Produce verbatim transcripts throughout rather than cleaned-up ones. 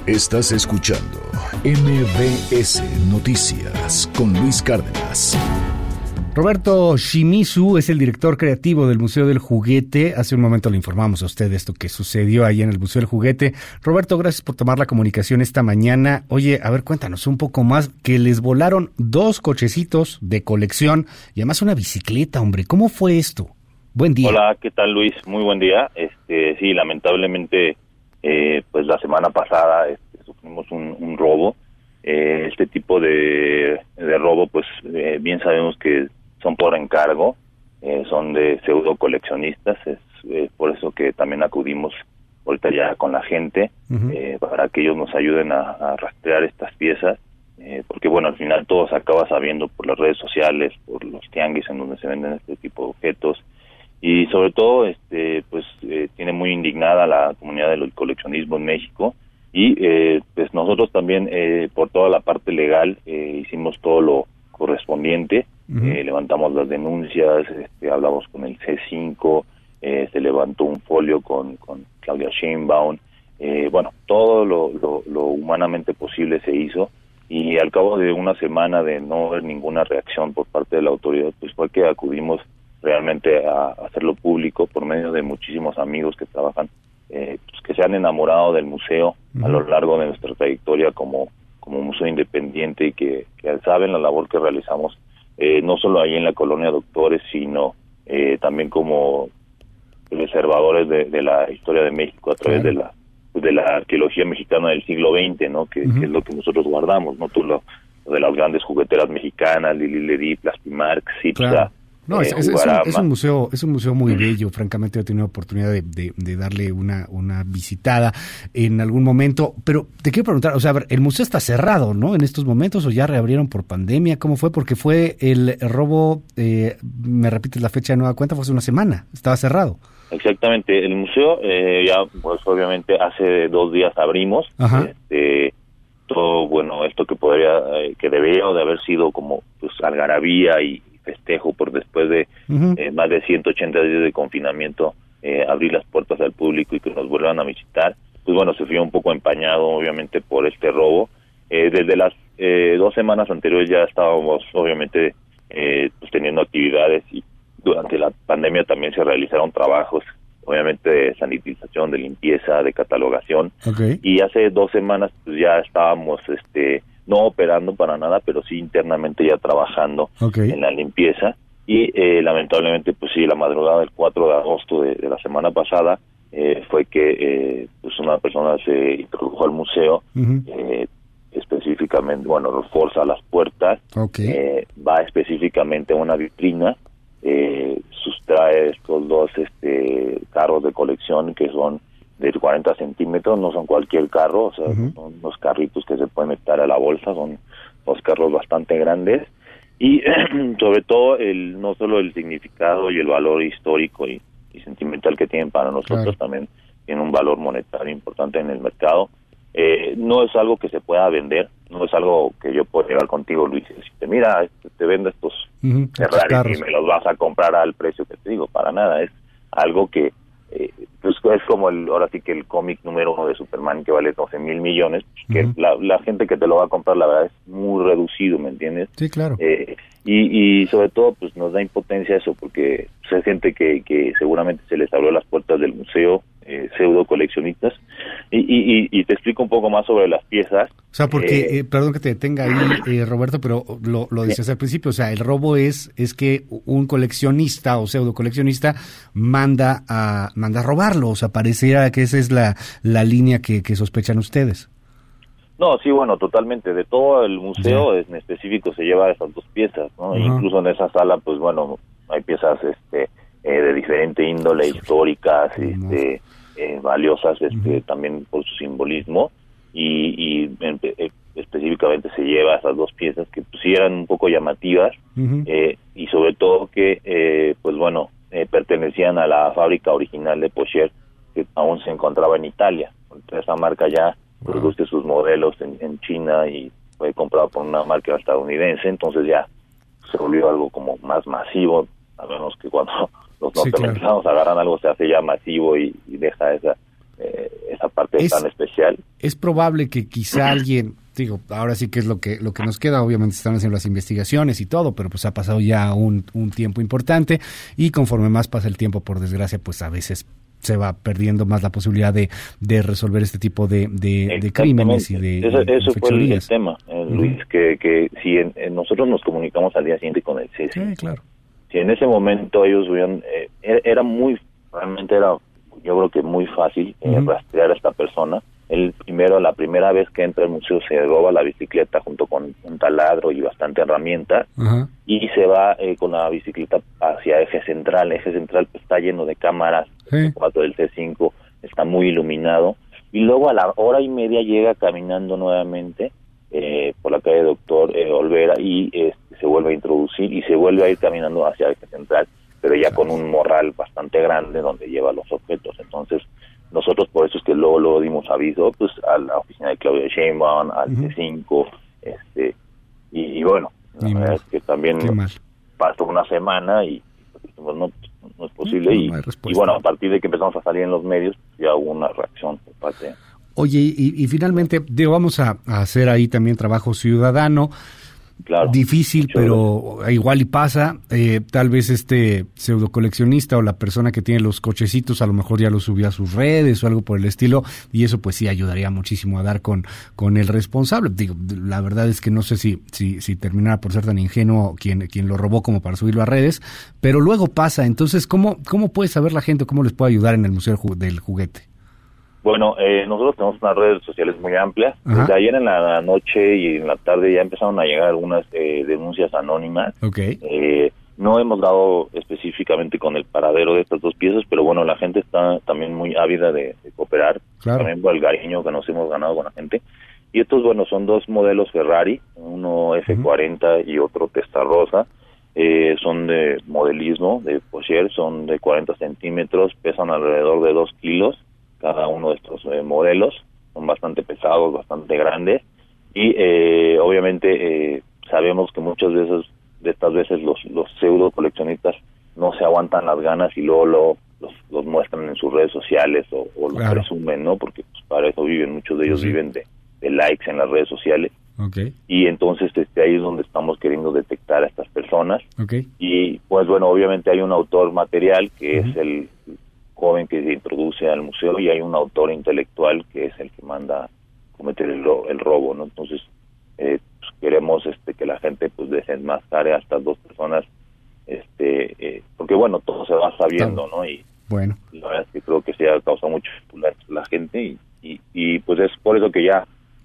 Estás escuchando M B S Noticias con Luis Cárdenas. Roberto Shimizu es el director creativo del Museo del Juguete. Hace un momento le informamos a usted de esto que sucedió ahí en el Museo del Juguete. Roberto, gracias por tomar la comunicación esta mañana. Oye, a ver, cuéntanos un poco más, que les volaron dos cochecitos de colección y además una bicicleta, hombre. ¿Cómo fue esto? Buen día. Hola, ¿qué tal, Luis? Muy buen día. Este, sí, lamentablemente, eh, pues la semana pasada este, sufrimos un, un robo. Eh, este tipo de, de robo, pues eh, bien sabemos que son por encargo, eh, son de pseudo coleccionistas, es eh, por eso que también acudimos ahorita ya con la gente, uh-huh. eh, para que ellos nos ayuden a, a rastrear estas piezas, eh, porque bueno, al final todo se acaba sabiendo por las redes sociales, por los tianguis en donde se venden este tipo de objetos, y sobre todo, este pues eh, tiene muy indignada la comunidad del coleccionismo en México, y eh, pues nosotros también, eh, por toda la parte legal, eh, hicimos todo lo correspondiente. Uh-huh. Eh, levantamos las denuncias, este, hablamos con el C cinco, eh, se levantó un folio con, con Claudia Sheinbaum, eh, bueno, todo lo, lo, lo humanamente posible se hizo, y al cabo de una semana de no haber ninguna reacción por parte de la autoridad, pues fue que acudimos realmente a, a hacerlo público por medio de muchísimos amigos que trabajan, eh, pues que se han enamorado del museo. Uh-huh. A lo largo de nuestra trayectoria como, como museo independiente, y que, que saben la labor que realizamos, Eh, no solo ahí en la colonia Doctores, sino eh, también como preservadores de, de la historia de México a través claro. de la de la arqueología mexicana del siglo veinte, ¿no? Que, uh-huh. que es lo que nosotros guardamos, ¿no? Todo lo, lo de las grandes jugueteras mexicanas, Lili Ledi, Plastimark, Cipsa. Claro. No, es, eh, es, es, un, es un museo, es un museo muy bello. Francamente, he tenido la oportunidad de, de, de darle una, una visitada en algún momento. Pero te quiero preguntar, o sea, a ver, el museo está cerrado, ¿no? En estos momentos, o ya reabrieron por pandemia. ¿Cómo fue? Porque fue el robo, eh, me repites la fecha de nueva cuenta, fue hace una semana. Estaba cerrado. Exactamente. El museo, eh, ya, pues obviamente, hace dos días abrimos. Ajá. Este, todo, bueno, esto que podría, eh, que debería de haber sido como, pues, algarabía y festejo por después de uh-huh. eh, más de ciento ochenta días de confinamiento, eh, abrir las puertas al público y que nos vuelvan a visitar, pues bueno, se fue un poco empañado obviamente por este robo. Eh, desde las eh, dos semanas anteriores ya estábamos obviamente eh, pues teniendo actividades, y durante la pandemia también se realizaron trabajos obviamente de sanitización, de limpieza, de catalogación, okay. y hace dos semanas pues ya estábamos este no operando para nada, pero sí internamente ya trabajando okay. en la limpieza, y eh, lamentablemente, pues sí, la madrugada del cuatro de agosto de, de la semana pasada, eh, fue que eh, pues una persona se introdujo al museo, uh-huh. eh, específicamente, bueno, forza las puertas, okay. eh, va específicamente a una vitrina, eh, sustrae estos dos este carros de colección que son de cuarenta centímetros, no son cualquier carro, o sea, uh-huh. son los carritos que se pueden meter a la bolsa, son dos carros bastante grandes, y sobre todo el no solo el significado y el valor histórico y, y sentimental que tienen para nosotros, claro. también tienen un valor monetario importante en el mercado. Eh, no es algo que se pueda vender, no es algo que yo pueda llevar contigo, Luis, y decirte, mira, te vendo estos uh-huh. Ferrari y me los vas a comprar al precio que te digo, para nada, es algo que Eh, pues es como el ahora sí que el cómic número uno de Superman que vale doce mil millones, que uh-huh. la, la gente que te lo va a comprar la verdad es muy reducido, ¿me entiendes? Sí, claro. Eh, y, y sobre todo pues nos da impotencia eso, porque pues, hay gente que, que seguramente se les abrió las puertas del museo, eh, pseudo coleccionistas, y, y, y te explico un poco más sobre las piezas. O sea, porque, eh, eh, perdón que te detenga ahí, eh, Roberto, pero lo, lo decías al principio, o sea, el robo es es que un coleccionista o pseudo coleccionista manda a manda a robarlo, o sea, pareciera que esa es la, la línea que, que sospechan ustedes. No, sí, bueno, totalmente, de todo el museo yeah. en específico se lleva esas dos piezas, ¿no? Uh-huh. Incluso en esa sala, pues bueno, hay piezas este eh, de diferente índole, históricas, uh-huh. este eh, valiosas este uh-huh. también por su simbolismo, y, y eh, específicamente se lleva esas dos piezas que pues sí eran un poco llamativas, uh-huh. eh, y sobre todo que eh, pues bueno eh, pertenecían a la fábrica original de Porsche, que aún se encontraba en Italia. Entonces, esa marca ya wow. produce sus modelos en, en China y fue comprado por una marca estadounidense, entonces ya se volvió algo como más masivo. Sabemos que cuando los norteamericanos sí, claro. agarran algo se hace ya masivo y, y deja esa eh, esa parte es, tan especial. es probable que quizá alguien, digo, ahora sí que es lo que lo que nos queda, obviamente están haciendo las investigaciones y todo, pero pues ha pasado ya un, un tiempo importante y conforme más pasa el tiempo, por desgracia, pues a veces se va perdiendo más la posibilidad de, de resolver este tipo de, de, de crímenes y de Eso, de eso fue el, el tema, eh, Luis, uh-huh. que, que si en, en nosotros nos comunicamos al día siguiente con el C S I, sí, claro. Si en ese momento ellos hubieran, eh, era muy, realmente era, yo creo que muy fácil eh, uh-huh. rastrear a esta persona. El primero, la primera vez que entra al museo se roba la bicicleta junto con un taladro y bastante herramientas uh-huh. y se va eh, con la bicicleta hacia Eje Central. Eje Central pues, está lleno de cámaras, sí. el cuatro del C cinco está muy iluminado y luego a la hora y media llega caminando nuevamente eh, por la calle Doctor eh, Olvera y eh, se vuelve a introducir y se vuelve a ir caminando hacia Eje Central, pero ya con un morral bastante grande donde lleva los objetos. Entonces nosotros por eso es que luego, luego dimos aviso pues a la oficina de Claudia Sheinbaum, al uh-huh. C cinco, este y, y bueno, la verdad es que también pasó una semana y pues, no, no es posible no, y, no y bueno, a partir de que empezamos a salir en los medios ya hubo una reacción por parte. Oye, y, y finalmente, digo, vamos a, a hacer ahí también trabajo ciudadano. Claro, difícil, pero gracias. Igual y pasa, eh, tal vez este pseudo coleccionista o la persona que tiene los cochecitos a lo mejor ya los subió a sus redes o algo por el estilo, y eso pues sí ayudaría muchísimo a dar con, con el responsable. Digo, la verdad es que no sé si, si, si terminara por ser tan ingenuo quien, quien lo robó como para subirlo a redes, pero luego pasa. Entonces, ¿cómo, cómo puede saber la gente, cómo les puede ayudar en el Museo del Juguete? Bueno, eh, nosotros tenemos unas redes sociales muy amplias. Ajá. Desde ayer en la noche y en la tarde ya empezaron a llegar algunas eh, denuncias anónimas. Okay. Eh, no hemos dado específicamente con el paradero de estas dos piezas, pero bueno, la gente está también muy ávida de, de cooperar. Claro. También por el cariño que nos hemos ganado con la gente. Y estos, bueno, son dos modelos Ferrari, uno F cuarenta uh-huh. y otro Testarossa. Eh, son de modelismo, de Porsche, son de cuarenta centímetros, pesan alrededor de dos kilos. Cada uno de estos eh, modelos son bastante pesados, bastante grandes y eh, obviamente eh, sabemos que muchas veces de estas veces los, los pseudo coleccionistas no se aguantan las ganas y luego lo, los, los muestran en sus redes sociales o, o los claro. presumen, ¿no? Porque pues, para eso viven, muchos de ellos sí. viven de, de likes en las redes sociales. Okay. Y entonces este ahí es donde estamos queriendo detectar a estas personas. Okay. Y pues bueno, obviamente hay un autor material que uh-huh. es el joven que se introduce al museo y hay un autor intelectual que es el que manda cometer el, el robo, ¿no? Entonces eh, pues queremos este que la gente pues desenmascare a estas dos personas, este eh, porque bueno, todo se va sabiendo, ¿no? Y bueno, la verdad es que creo que se ha causado mucho la, la gente y, y, y pues es por eso que ya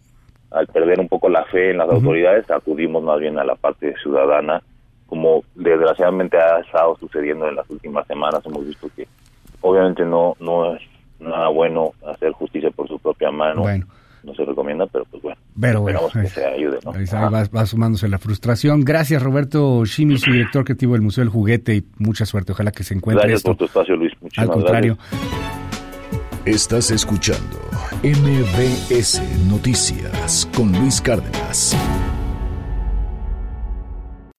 al perder un poco la fe en las uh-huh. autoridades acudimos más bien a la parte ciudadana, como desgraciadamente ha estado sucediendo en las últimas semanas. Hemos visto que obviamente no no es nada bueno hacer justicia por su propia mano. Bueno. No se recomienda, pero pues bueno. Pero bueno, esperamos que se ayude, ¿no? Ahí va, va sumándose la frustración. Gracias, Roberto Shimizu, director creativo del Museo del Juguete, y mucha suerte. Ojalá que se encuentre gracias esto. Gracias por tu espacio, Luis. Muchísimas Al contrario. Gracias. Estás escuchando M V S Noticias con Luis Cárdenas.